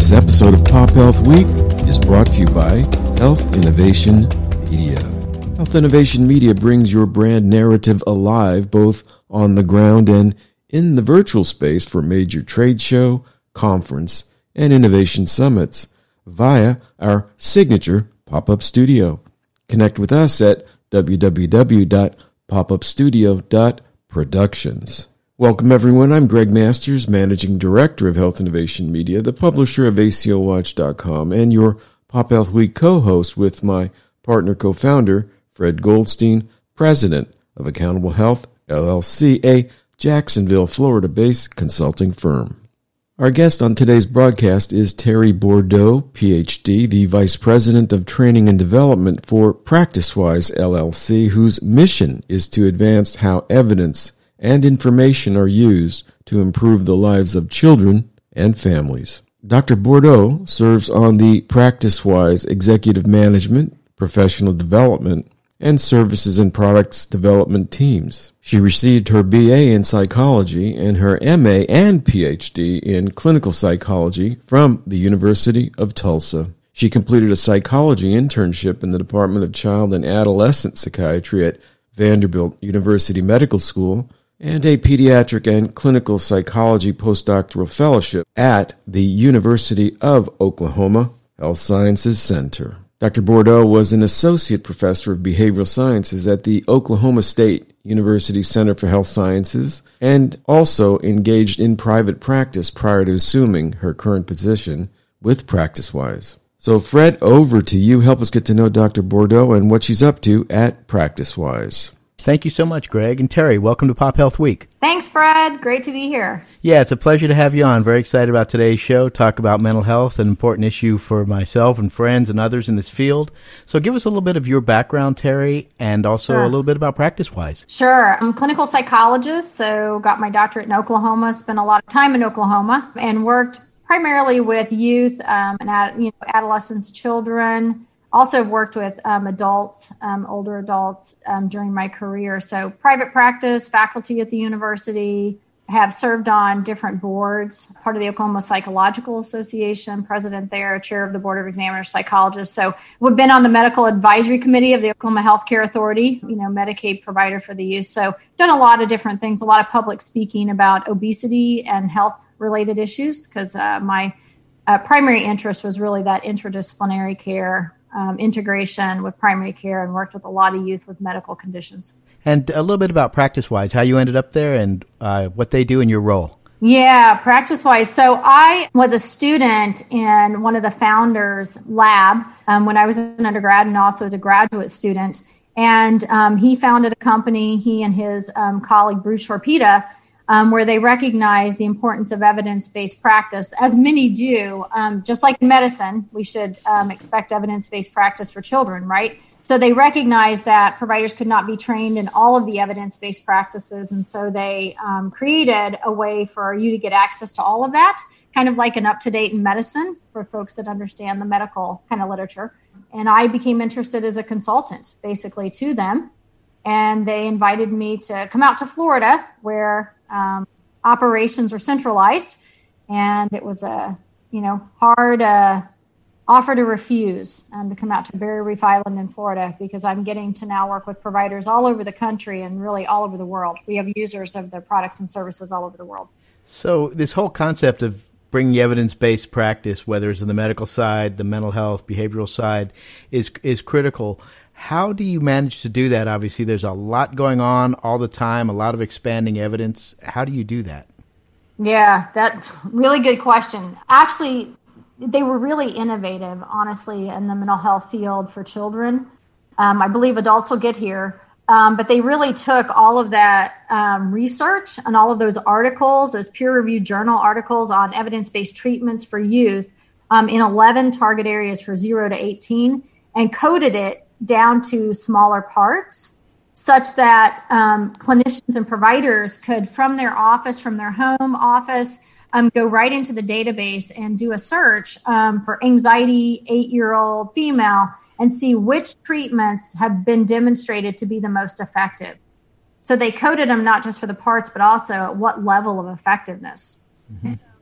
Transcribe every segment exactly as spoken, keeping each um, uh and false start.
This episode of Pop Health Week is brought to you by Health Innovation Media. Health Innovation Media brings your brand narrative alive both on the ground and in the virtual space for major trade show, conference, and innovation summits via our signature pop-up studio. Connect with us at w w w dot pop up studio dot productions. Welcome, everyone. I'm Greg Masters, Managing Director of Health Innovation Media, the publisher of A C O Watch dot com, and your Pop Health Week co-host with my partner co-founder, Fred Goldstein, President of Accountable Health, L L C, a Jacksonville, Florida-based consulting firm. Our guest on today's broadcast is Terry Bordeaux, P H D, the Vice President of Training and Development for PracticeWise, L L C, whose mission is to advance how evidence and information are used to improve the lives of children and families. Doctor Bordeaux serves on the PracticeWise Executive Management, Professional Development, and Services and Products Development teams. She received her B A in Psychology and her M A and P H D in Clinical Psychology from the University of Tulsa. She completed a psychology internship in the Department of Child and Adolescent Psychiatry at Vanderbilt University Medical School and a pediatric and clinical psychology postdoctoral fellowship at the University of Oklahoma Health Sciences Center. Doctor Bordeaux was an associate professor of behavioral sciences at the Oklahoma State University Center for Health Sciences and also engaged in private practice prior to assuming her current position with PracticeWise. So, Fred, over to you. Help us get to know Doctor Bordeaux and what she's up to at PracticeWise. Thank you so much, Greg. And Terry, welcome to Pop Health Week. Thanks, Fred. Great to be here. Yeah, it's a pleasure to have you on. Very excited about today's show. Talk about mental health, an important issue for myself and friends and others in this field. So give us a little bit of your background, Terry, and also Sure. a little bit about PracticeWise. Sure. I'm a clinical psychologist, so got my doctorate in Oklahoma, spent a lot of time in Oklahoma, and worked primarily with youth um, and ad, you know, adolescents, children. Also have worked with um, adults, um, older adults um, during my career. So private practice, faculty at the university, have served on different boards, part of the Oklahoma Psychological Association, president there, chair of the Board of Examiners, psychologist. So we've been on the medical advisory committee of the Oklahoma Healthcare Authority, you know, Medicaid provider for the youth. So done a lot of different things, a lot of public speaking about obesity and health related issues, because uh, my uh, primary interest was really that interdisciplinary care Um, integration with primary care, and worked with a lot of youth with medical conditions. And a little bit about PracticeWise, how you ended up there and uh, what they do in your role. Yeah, PracticeWise. So I was a student in one of the founders' lab um, when I was an undergrad and also as a graduate student. And um, he founded a company, he and his um, colleague, Bruce Shorpita, Um, where they recognize the importance of evidence-based practice, as many do. Um, just like in medicine, we should um, expect evidence-based practice for children, right? So they recognize that providers could not be trained in all of the evidence-based practices, and so they um, created a way for you to get access to all of that, kind of like an up-to-date in medicine for folks that understand the medical kind of literature. And I became interested as a consultant, basically, to them, and they invited me to come out to Florida, where Um, operations are centralized, and it was a, you know, hard uh, offer to refuse um, to come out to Barrier Reef Island in Florida, because I'm getting to now work with providers all over the country and really all over the world. We have users of their products and services all over the world. So this whole concept of bringing evidence-based practice, whether it's in the medical side, the mental health, behavioral side, is is critical. How do you manage to do that? Obviously, there's a lot going on all the time, a lot of expanding evidence. How do you do that? Yeah, that's a really good question. Actually, they were really innovative, honestly, in the mental health field for children. Um, I believe adults will get here. Um, but they really took all of that um, research and all of those articles, those peer-reviewed journal articles on evidence-based treatments for youth um, in eleven target areas for zero to eighteen, and coded it down to smaller parts, such that um, clinicians and providers could, from their office, from their home office, um, go right into the database and do a search um, for anxiety, eight-year-old female, and see which treatments have been demonstrated to be the most effective. So they coded them not just for the parts, but also at what level of effectiveness. Mm-hmm. So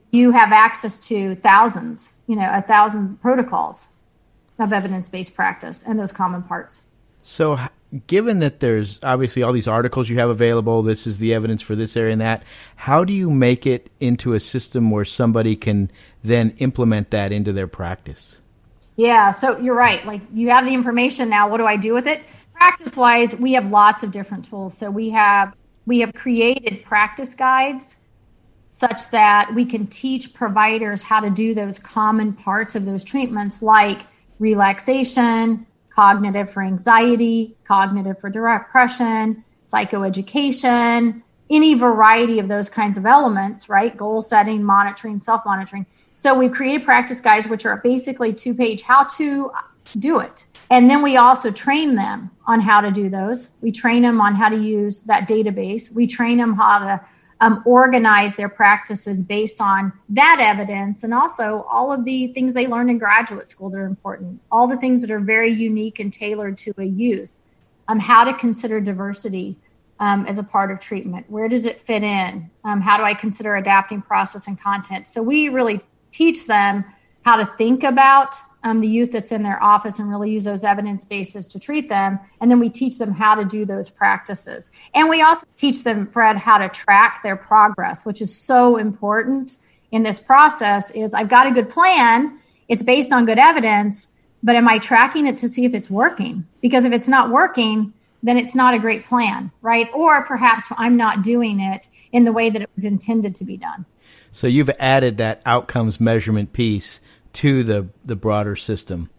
you have access to thousands, you know, a thousand protocols of evidence-based practice and those common parts. So given that there's obviously all these articles you have available, this is the evidence for this area and that, how do you make it into a system where somebody can then implement that into their practice? Yeah, so you're right. Like, you have the information now. What do I do with it? Practice-wise, we have lots of different tools. So we have we have created practice guides such that we can teach providers how to do those common parts of those treatments, like relaxation, cognitive for anxiety, cognitive for depression, psychoeducation, any variety of those kinds of elements, right? Goal setting, monitoring, self-monitoring. So we've created practice guides, which are basically two-page how to do it. And then we also train them on how to do those. We train them on how to use that database. We train them how to um, organize their practices based on that evidence, and also all of the things they learned in graduate school that are important, all the things that are very unique and tailored to a youth, um, how to consider diversity um, as a part of treatment. Where does it fit in? Um, how do I consider adapting process and content? So we really teach them how to think about um, the youth that's in their office and really use those evidence bases to treat them. And then we teach them how to do those practices. And we also teach them, Fred, how to track their progress, which is so important in this process. Is I've got a good plan. It's based on good evidence, but am I tracking it to see if it's working? Because if it's not working, then it's not a great plan, right? Or perhaps I'm not doing it in the way that it was intended to be done. So you've added that outcomes measurement piece to the, the broader system.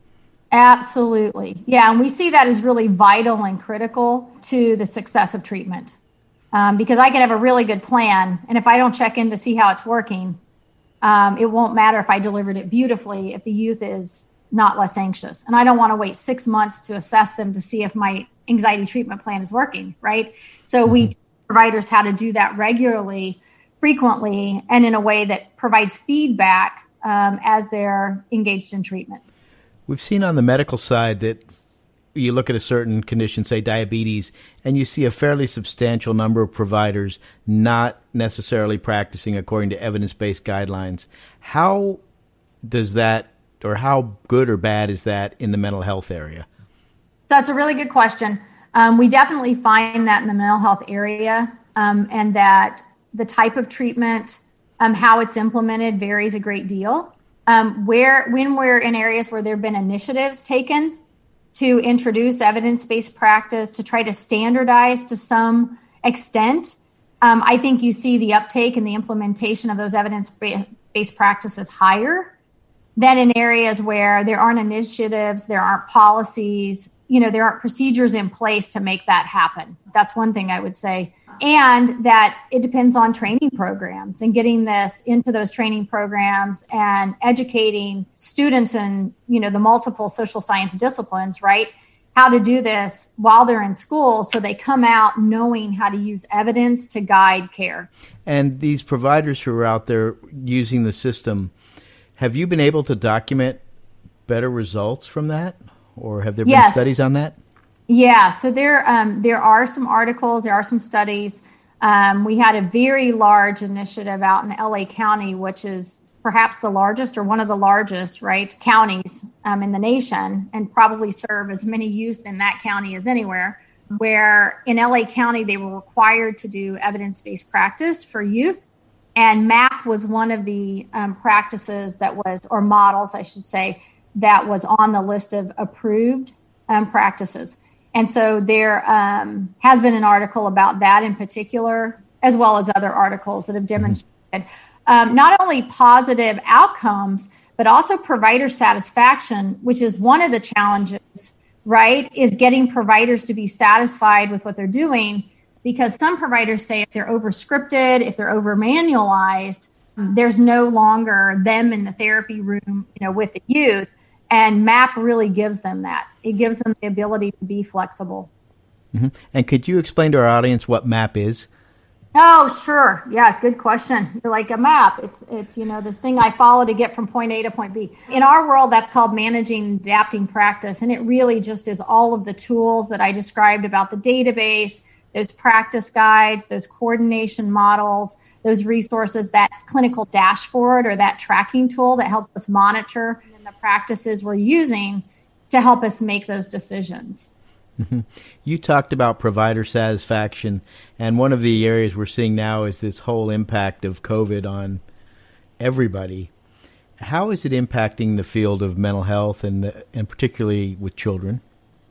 Absolutely. Yeah, and we see that as really vital and critical to the success of treatment. Um, because I can have a really good plan, and if I don't check in to see how it's working, um, it won't matter if I delivered it beautifully if the youth is not less anxious. And I don't want to wait six months to assess them to see if my anxiety treatment plan is working, right? So mm-hmm. we teach providers how to do that regularly, frequently, and in a way that provides feedback um, as they're engaged in treatment. We've seen on the medical side that you look at a certain condition, say diabetes, and you see a fairly substantial number of providers not necessarily practicing according to evidence-based guidelines. How does that, or how good or bad is that in the mental health area? That's a really good question. Um, we definitely find that in the mental health area, um, and that the type of treatment, um, how it's implemented varies a great deal. Um, where, when we're in areas where there have been initiatives taken to introduce evidence-based practice, to try to standardize to some extent, um, I think you see the uptake and the implementation of those evidence-based practices higher than in areas where there aren't initiatives, there aren't policies, you know, there aren't procedures in place to make that happen. That's one thing I would say. And that it depends on training programs and getting this into those training programs and educating students in, you know, the multiple social science disciplines, right? How to do this while they're in school so they come out knowing how to use evidence to guide care. And these providers who are out there using the system, have you been able to document better results from that? Or have there been yes. studies on that? Yeah, so there um, there are some articles, there are some studies. Um, we had a very large initiative out in L A County, which is perhaps the largest or one of the largest, right, counties um, in the nation, and probably serve as many youth in that county as anywhere, where in L A County they were required to do evidence-based practice for youth. And MAP was one of the um, practices that was, or models, I should say, that was on the list of approved um, practices. And so there um, has been an article about that in particular, as well as other articles that have demonstrated um, not only positive outcomes, but also provider satisfaction, which is one of the challenges, right, is getting providers to be satisfied with what they're doing. Because some providers say if they're over-scripted, if they're over-manualized, there's no longer them in the therapy room, you know, with the youth. And MAP really gives them that. It gives them the ability to be flexible. Mm-hmm. And could you explain to our audience what MAP is? Oh, sure. Yeah, good question. You're like a map. It's, it's you know, this thing I follow to get from point A to point B. In our world, that's called managing adapting practice. And it really just is all of the tools that I described about the database, those practice guides, those coordination models, those resources, that clinical dashboard or that tracking tool that helps us monitor and the practices we're using to help us make those decisions. Mm-hmm. You talked about provider satisfaction, and one of the areas we're seeing now is this whole impact of COVID on everybody. How is it impacting the field of mental health, and the, and particularly with children?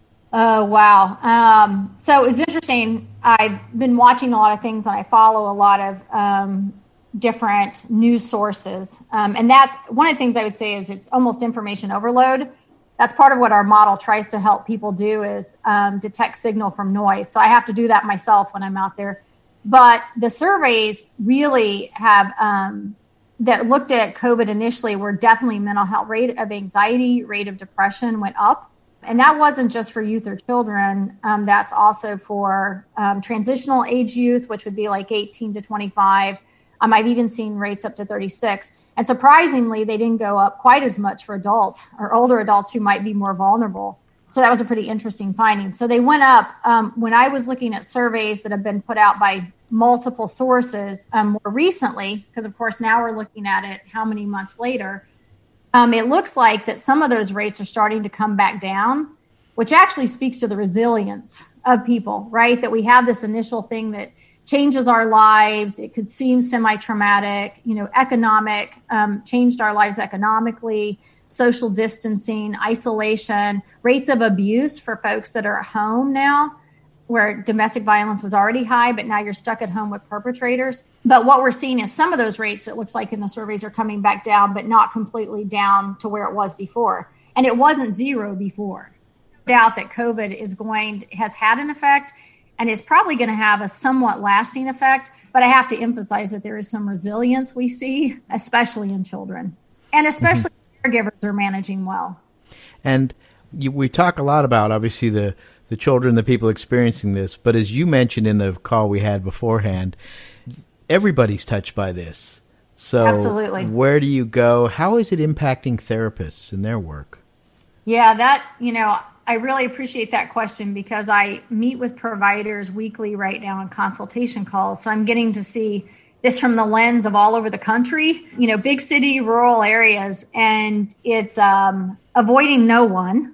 Oh, wow. Um, so it was interesting. I've been watching a lot of things, and I follow a lot of um, different news sources. Um, and that's one of the things I would say is it's almost information overload. That's part of what our model tries to help people do is um, detect signal from noise. So I have to do that myself when I'm out there. But the surveys really have um, that looked at COVID initially were definitely mental health rate of anxiety, rate of depression went up. And that wasn't just for youth or children. Um, that's also for um, transitional age youth, which would be like eighteen to twenty-five. Um, I've even seen rates up to thirty-six. And surprisingly, they didn't go up quite as much for adults or older adults who might be more vulnerable. So that was a pretty interesting finding. So they went up. Um, when I was looking at surveys that have been put out by multiple sources um, more recently, because of course now we're looking at it how many months later, um, it looks like that some of those rates are starting to come back down, which actually speaks to the resilience of people, right? That we have this initial thing that changes our lives. It could seem semi-traumatic, you know, economic, um, changed our lives economically, social distancing, isolation, rates of abuse for folks that are at home now, where domestic violence was already high, but now you're stuck at home with perpetrators. But what we're seeing is some of those rates, it looks like in the surveys, are coming back down, but not completely down to where it was before. And it wasn't zero before. No doubt that COVID is going, has had an effect, and is probably going to have a somewhat lasting effect. But I have to emphasize that there is some resilience we see, especially in children, and especially mm-hmm. caregivers are managing well. And you, we talk a lot about, obviously, the, the children, the people experiencing this. But as you mentioned in the call we had beforehand, everybody's touched by this. So absolutely. Where do you go? How is it impacting therapists in their work? Yeah, that, you know, I really appreciate that question because I meet with providers weekly right now on consultation calls. So I'm getting to see this from the lens of all over the country, you know, big city, rural areas, and it's um, avoiding no one.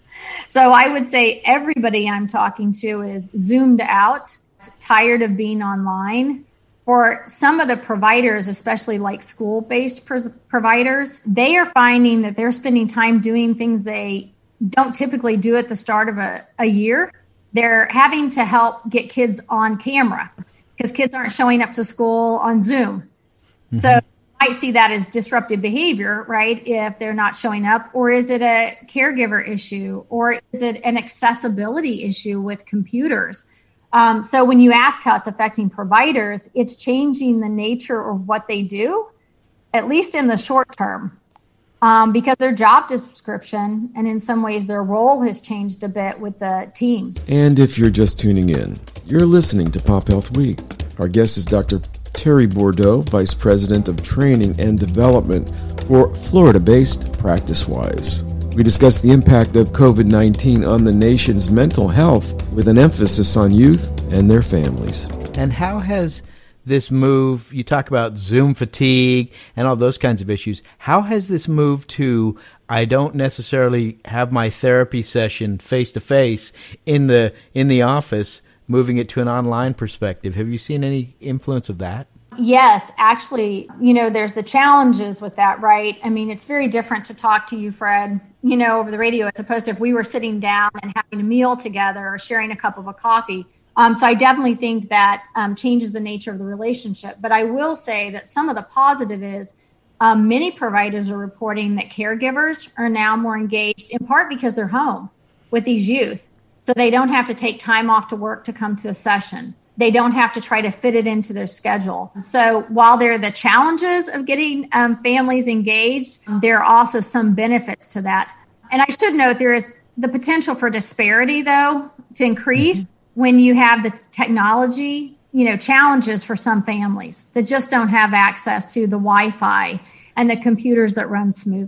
So I would say everybody I'm talking to is zoomed out, tired of being online. For some of the providers, especially like school-based pr- providers, they are finding that they're spending time doing things they don't typically do at the start of a, a year. They're having to help get kids on camera because kids aren't showing up to school on Zoom. Mm-hmm. So you might see that as disruptive behavior, right? If they're not showing up, or is it a caregiver issue, or is it an accessibility issue with computers? Um, so when you ask how it's affecting providers, it's changing the nature of what they do, at least in the short term. Um, because their job description and in some ways their role has changed a bit with the teams. And if you're just tuning in, you're listening to Pop Health Week. Our guest is Doctor Terry Bordeaux, Vice President of Training and Development for Florida-based PracticeWise. We discuss the impact of COVID nineteen on the nation's mental health with an emphasis on youth and their families. And how has this move, you talk about Zoom fatigue and all those kinds of issues. How has this moved to, I don't necessarily have my therapy session face to face in the in the office, moving it to an online perspective? Have you seen any influence of that? Yes, actually, you know, there's the challenges with that, right? I mean, it's very different to talk to you, Fred, you know, over the radio, as opposed to if we were sitting down and having a meal together or sharing a cup of a coffee. Um, so I definitely think that um, changes the nature of the relationship. But I will say that some of the positive is um, many providers are reporting that caregivers are now more engaged, in part because they're home with these youth. So they don't have to take time off to work to come to a session. They don't have to try to fit it into their schedule. So while there are the challenges of getting um, families engaged, there are also some benefits to that. And I should note there is the potential for disparity, though, to increase. Mm-hmm. When you have the technology, you know, challenges for some families that just don't have access to the Wi-Fi and the computers that run smoothly.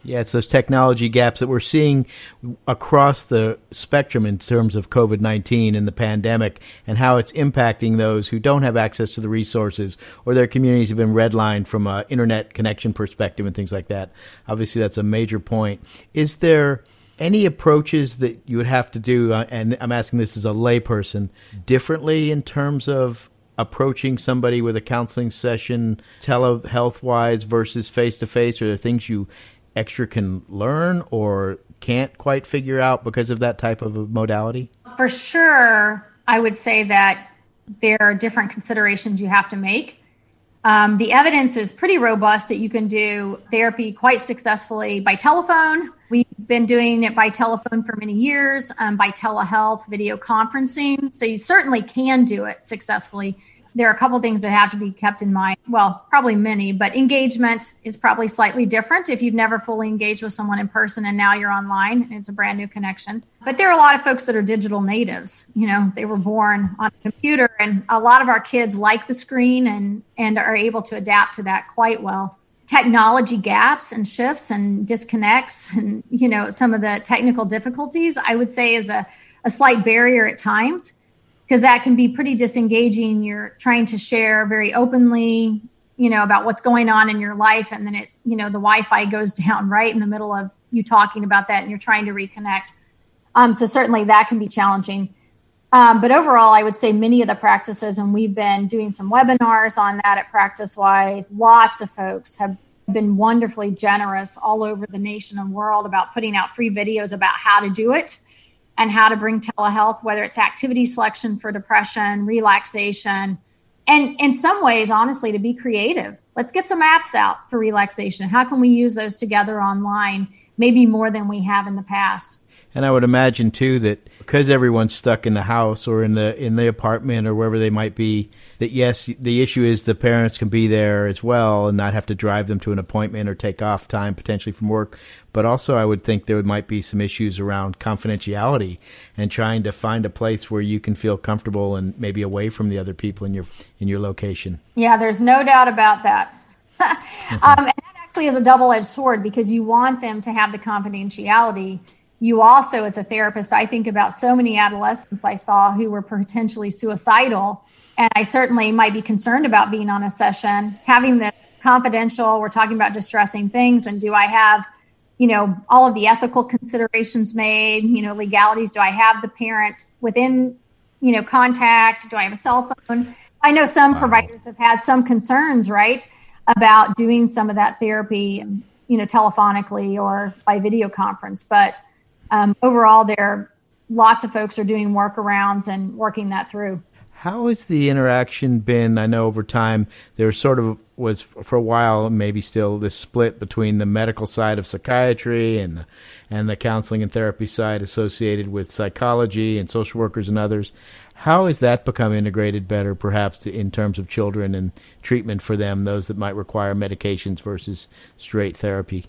Yeah, it's those technology gaps that we're seeing across the spectrum in terms of COVID nineteen and the pandemic and how it's impacting those who don't have access to the resources or their communities have been redlined from an internet connection perspective and things like that. Obviously, that's a major point. Is there any approaches that you would have to do, uh, and I'm asking this as a layperson, differently in terms of approaching somebody with a counseling session telehealth-wise versus face-to-face? Are there things you extra can learn or can't quite figure out because of that type of a modality? For sure, I would say that there are different considerations you have to make. Um, the evidence is pretty robust that you can do therapy quite successfully by telephone. We've been doing it by telephone for many years, um, by telehealth, video conferencing. So you certainly can do it successfully. There are a couple things that have to be kept in mind. Well, probably many, but engagement is probably slightly different if you've never fully engaged with someone in person and now you're online and it's a brand new connection. But there are a lot of folks that are digital natives. You know, they were born on a computer, and a lot of our kids like the screen and, and are able to adapt to that quite well. Technology gaps and shifts and disconnects and, you know, some of the technical difficulties, I would say is a, a slight barrier at times, because that can be pretty disengaging. You're trying to share very openly, you know, about what's going on in your life. And then it, you know, the Wi-Fi goes down right in the middle of you talking about that and you're trying to reconnect. Um, so certainly that can be challenging. Um, but overall, I would say many of the practices, and we've been doing some webinars on that at PracticeWise, lots of folks have been wonderfully generous all over the nation and world about putting out free videos about how to do it and how to bring telehealth, whether it's activity selection for depression, relaxation, and in some ways, honestly, to be creative. Let's get some apps out for relaxation. How can we use those together online, maybe more than we have in the past? And I would imagine, too, that because everyone's stuck in the house or in the in the apartment or wherever they might be, that, yes, the issue is the parents can be there as well and not have to drive them to an appointment or take off time potentially from work. But also I would think there might be some issues around confidentiality and trying to find a place where you can feel comfortable and maybe away from the other people in your in your location. Yeah, there's no doubt about that. um, and that actually is a double-edged sword, because you want them to have the confidentiality. You also, as a therapist, I think about so many adolescents I saw who were potentially suicidal, and I certainly might be concerned about being on a session, having this confidential. We're talking about distressing things, and do I have, you know, all of the ethical considerations made, you know, legalities? Do I have the parent within, you know, contact? Do I have a cell phone? I know some wow. providers have had some concerns, right, about doing some of that therapy, you know, telephonically or by video conference, but Um, overall, there are lots of folks are doing workarounds and working that through. How has the interaction been? I know over time there sort of was for a while, maybe still, this split between the medical side of psychiatry and the, and the counseling and therapy side associated with psychology and social workers and others. How has that become integrated better, perhaps, to, in terms of children and treatment for them, those that might require medications versus straight therapy?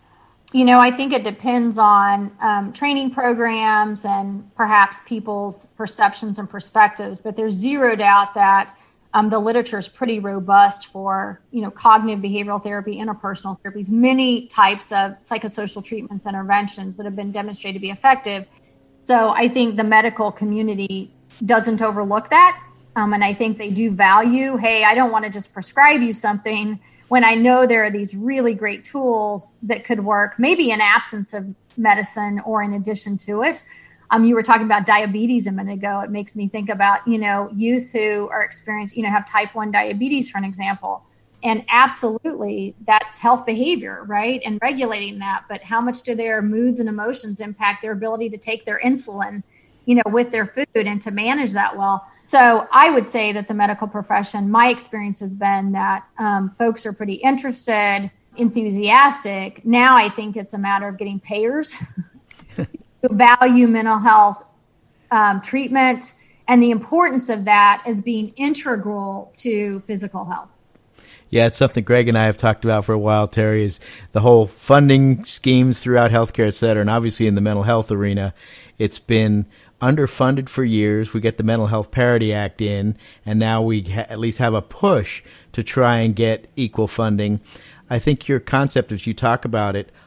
You know, I think it depends on um, training programs and perhaps people's perceptions and perspectives, but there's zero doubt that um, the literature is pretty robust for, you know, cognitive behavioral therapy, interpersonal therapies, many types of psychosocial treatments, interventions that have been demonstrated to be effective. So I think the medical community doesn't overlook that. Um, and I think they do value, hey, I don't want to just prescribe you something when I know there are these really great tools that could work, maybe in absence of medicine or in addition to it. Um, you were talking about diabetes a minute ago. It makes me think about, you know, youth who are experiencing, you know, have type one diabetes, for an example. And absolutely, that's health behavior, right? And regulating that. But how much do their moods and emotions impact their ability to take their insulin, you know, with their food and to manage that well? So I would say that the medical profession, my experience has been that um, folks are pretty interested, enthusiastic. Now I think it's a matter of getting payers to value mental health um, treatment and the importance of that as being integral to physical health. Yeah, it's something Greg and I have talked about for a while, Terry, is the whole funding schemes throughout healthcare, et cetera. And obviously in the mental health arena, it's been underfunded for years. We get the Mental Health Parity Act in, and now we ha- at least have a push to try and get equal funding. I think your concept, as you talk about it,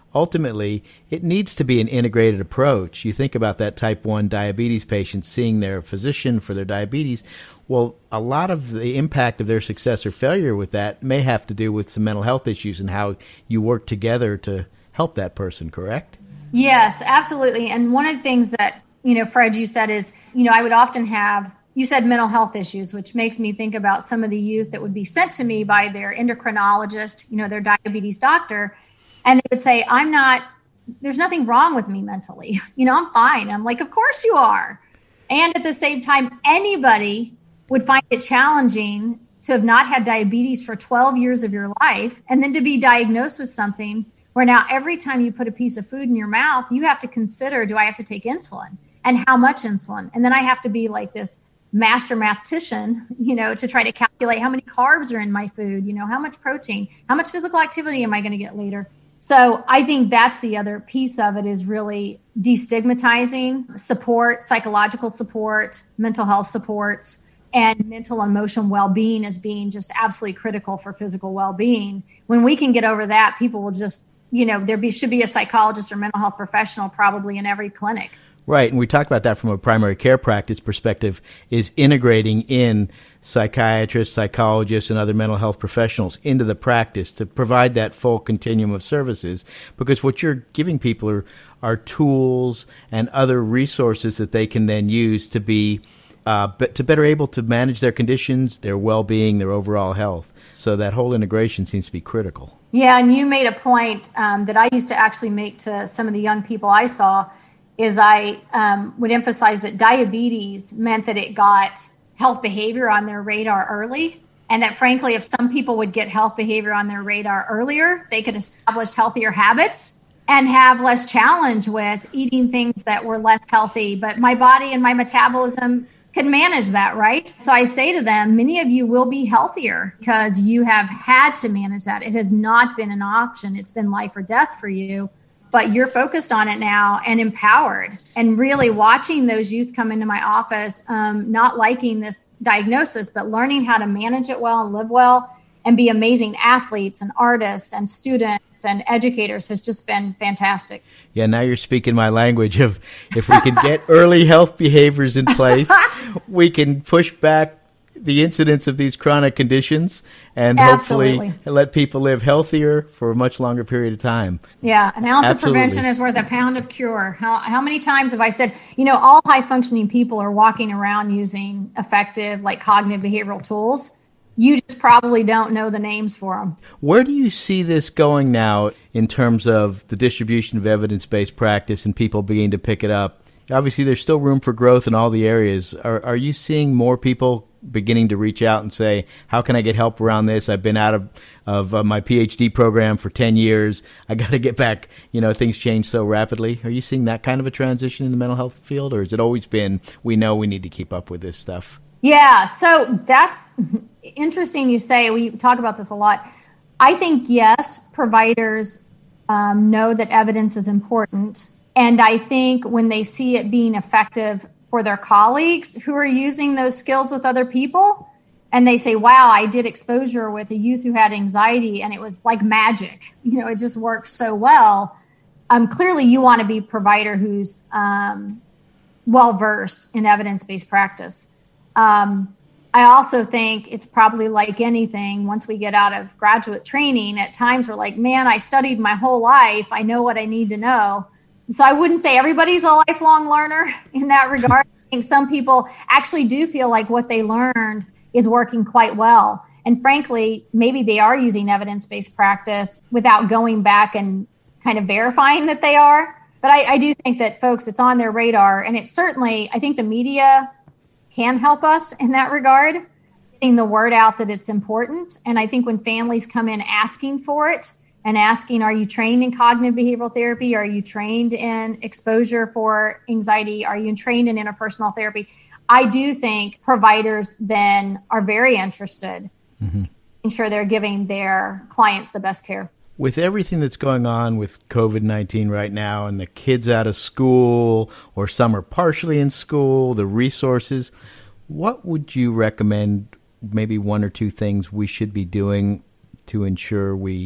ultimately it needs to be an integrated approach. You think about that type one diabetes patient seeing their physician for their diabetes. Well, a lot of the impact of their success or failure with that may have to do with some mental health issues and how you work together to help that person, correct? Yes, absolutely. And one of the things that, you know, Fred, you said is, you know, I would often have, you said mental health issues, which makes me think about some of the youth that would be sent to me by their endocrinologist, you know, their diabetes doctor. And they would say, I'm not, there's nothing wrong with me mentally. You know, I'm fine. I'm like, of course you are. And at the same time, anybody would find it challenging to have not had diabetes for twelve years of your life and then to be diagnosed with something where now every time you put a piece of food in your mouth, you have to consider, do I have to take insulin and how much insulin? And then I have to be like this master mathematician, you know, to try to calculate how many carbs are in my food, you know, how much protein, how much physical activity am I going to get later? So I think that's the other piece of it, is really destigmatizing support, psychological support, mental health supports, and mental and emotional well-being as being just absolutely critical for physical well-being. When we can get over that, people will just, you know, there be, should be a psychologist or mental health professional probably in every clinic. Right. And we talk about that from a primary care practice perspective, is integrating in psychiatrists, psychologists, and other mental health professionals into the practice to provide that full continuum of services. Because what you're giving people are, are tools and other resources that they can then use to be uh, to better able to manage their conditions, their well-being, their overall health. So that whole integration seems to be critical. Yeah. And you made a point um, that I used to actually make to some of the young people I saw, is I um, would emphasize that diabetes meant that it got health behavior on their radar early. And that frankly, if some people would get health behavior on their radar earlier, they could establish healthier habits and have less challenge with eating things that were less healthy. But my body and my metabolism can manage that, right? So I say to them, many of you will be healthier because you have had to manage that. It has not been an option. It's been life or death for you. But you're focused on it now and empowered, and really watching those youth come into my office, um, not liking this diagnosis, but learning how to manage it well and live well and be amazing athletes and artists and students and educators has just been fantastic. Yeah, now you're speaking my language of, if we can get early health behaviors in place, we can push back the incidence of these chronic conditions and Absolutely. hopefully let people live healthier for a much longer period of time. Yeah, an ounce Absolutely. of prevention is worth a pound of cure. How how many times have I said, you know, all high functioning people are walking around using effective, like cognitive behavioral tools. You just probably don't know the names for them. Where do you see this going now in terms of the distribution of evidence-based practice and people beginning to pick it up? Obviously, there's still room for growth in all the areas. Are, are you seeing more people beginning to reach out and say, how can I get help around this? I've been out of, of uh, my PhD program for ten years. I got to get back. You know, things change so rapidly. Are you seeing that kind of a transition in the mental health field, or has it always been, we know we need to keep up with this stuff? Yeah, so that's interesting you say. We talk about this a lot. I think, yes, providers um, know that evidence is important. And I think when they see it being effective for their colleagues who are using those skills with other people, and they say, wow, I did exposure with a youth who had anxiety and it was like magic. You know, it just worked so well. Um, clearly, you want to be a provider who's um, well-versed in evidence-based practice. Um, I also think it's probably like anything. Once we get out of graduate training, at times we're like, man, I studied my whole life. I know what I need to know. So I wouldn't say everybody's a lifelong learner in that regard. I think some people actually do feel like what they learned is working quite well. And frankly, maybe they are using evidence-based practice without going back and kind of verifying that they are. But I, I do think that, folks, it's on their radar. And it's certainly, I think the media can help us in that regard, getting the word out that it's important. And I think when families come in asking for it, and asking, are you trained in cognitive behavioral therapy? Are you trained in exposure for anxiety? Are you trained in interpersonal therapy? I do think providers then are very interested mm-hmm. in ensuring they're giving their clients the best care. With everything that's going on with COVID nineteen right now and the kids out of school, or some are partially in school, the resources, what would you recommend, maybe one or two things we should be doing to ensure we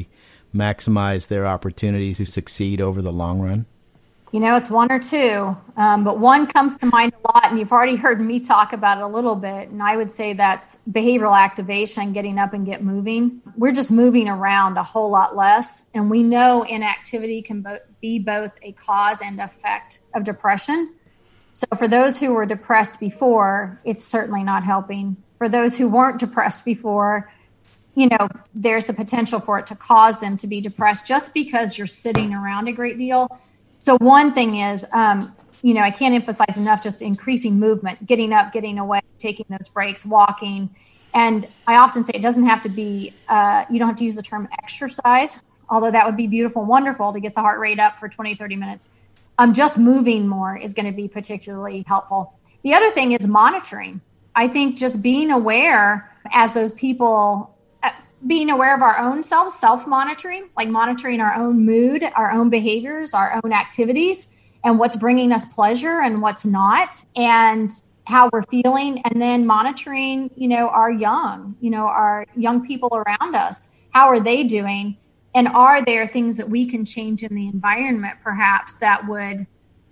maximize their opportunities to succeed over the long run? You know, it's one or two, um, but one comes to mind a lot, and you've already heard me talk about it a little bit, and I would say that's behavioral activation, getting up and get moving. We're just moving around a whole lot less, and we know inactivity can bo- be both a cause and effect of depression. So for those who were depressed before, it's certainly not helping. For those who weren't depressed before, you know, there's the potential for it to cause them to be depressed just because you're sitting around a great deal. So one thing is, um, you know, I can't emphasize enough just increasing movement, getting up, getting away, taking those breaks, walking. And I often say it doesn't have to be, uh, you don't have to use the term exercise, although that would be beautiful and wonderful to get the heart rate up for twenty, thirty minutes. Um, just moving more is going to be particularly helpful. The other thing is monitoring. I think just being aware as those people, uh, being aware of our own selves, self-monitoring, like monitoring our own mood, our own behaviors, our own activities, and what's bringing us pleasure and what's not, and how we're feeling, and then monitoring, you know, our young, you know, our young people around us. How are they doing? And are there things that we can change in the environment, perhaps, that would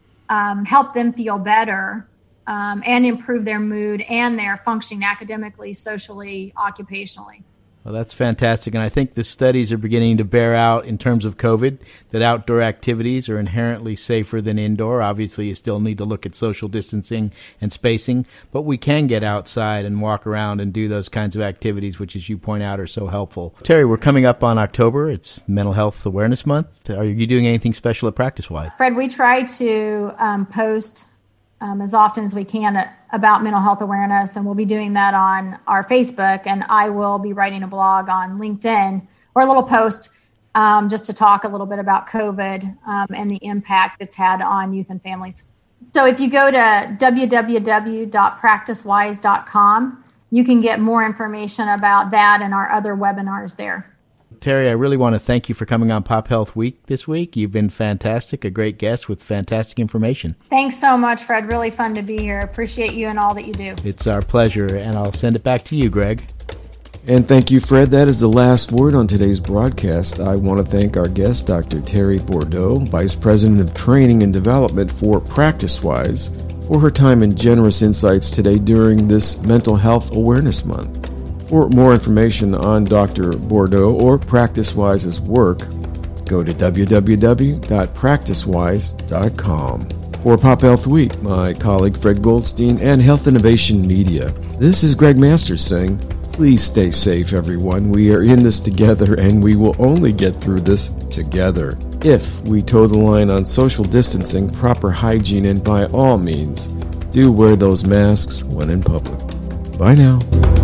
um, help them feel better um, and improve their mood and their functioning academically, socially, occupationally? Well, that's fantastic. And I think the studies are beginning to bear out in terms of COVID that outdoor activities are inherently safer than indoor. Obviously, you still need to look at social distancing and spacing, but we can get outside and walk around and do those kinds of activities, which, as you point out, are so helpful. Terry, we're coming up on October. It's Mental Health Awareness Month. Are you doing anything special at PracticeWise? Fred, we try to um, post Um, as often as we can uh, about mental health awareness, and we'll be doing that on our Facebook, and I will be writing a blog on LinkedIn or a little post um, just to talk a little bit about COVID um, and the impact it's had on youth and families. So if you go to w w w dot practice wise dot com, you can get more information about that and our other webinars there. Terry, I really want to thank you for coming on Pop Health Week this week. You've been fantastic, a great guest with fantastic information. Thanks so much, Fred. Really fun to be here. Appreciate you and all that you do. It's our pleasure, and I'll send it back to you, Greg. And thank you, Fred. That is the last word on today's broadcast. I want to thank our guest, Doctor Terry Bordeaux, Vice President of Training and Development for PracticeWise, for her time and generous insights today during this Mental Health Awareness Month. For more information on Doctor Bordeaux or PracticeWise's work, go to w w w dot practice wise dot com. For Pop Health Week, my colleague Fred Goldstein and Health Innovation Media, this is Greg Masters saying, please stay safe, everyone. We are in this together, and we will only get through this together if we toe the line on social distancing, proper hygiene, and by all means, do wear those masks when in public. Bye now.